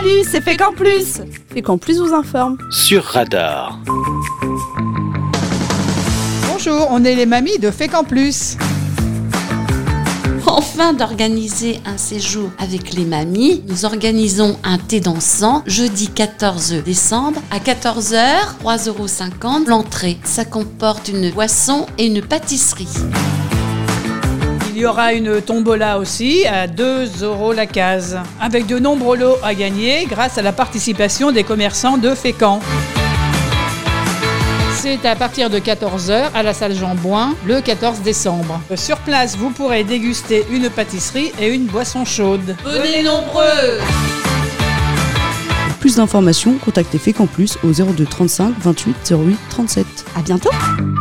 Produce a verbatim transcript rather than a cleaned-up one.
Salut, c'est Fécamp Plus. Fécamp Plus vous informe. Sur Radar. Bonjour, on est les mamies de Fécamp Plus. Enfin d'organiser un séjour avec les mamies, nous organisons un thé dansant jeudi quatorze décembre à quatorze heures, trois euros cinquante l'entrée. Ça comporte une boisson et une pâtisserie. Il y aura une tombola aussi à deux euros la case, avec de nombreux lots à gagner grâce à la participation des commerçants de Fécamp. C'est à partir de quatorze heures à la salle Jean Bouin le quatorze décembre. Sur place, vous pourrez déguster une pâtisserie et une boisson chaude. Venez nombreux! Pour plus d'informations, contactez Fécamp Plus au zéro deux trente-cinq vingt-huit zéro huit trente-sept. À bientôt!